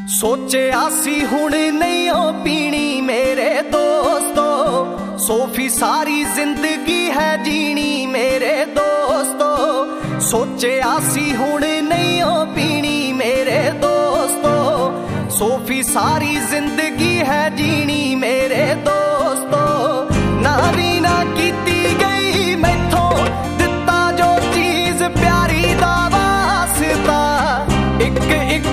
सोचिया सी हुण नहीं ओ पीनी मेरे दोस्तों, सोफी सारी जिंदगी है जीनी मेरे दोस्तों। सोचिया सी हुण नहीं ओ पीनी मेरे दोस्तों, सोफी सारी जिंदगी है जीनी मेरे दोस्तों। ना भी ना कीती गई मैथों दिता जो चीज प्यारी दा वास्ता, एक एक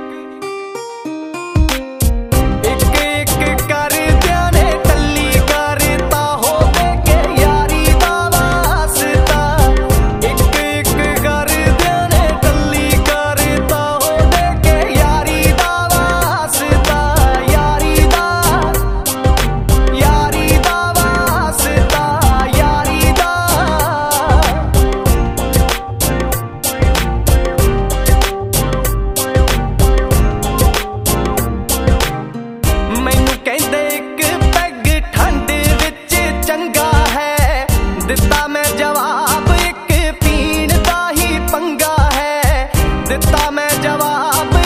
दिता मैं जवाब एक पीण दा ही पंगा है, दिता मैं जवाब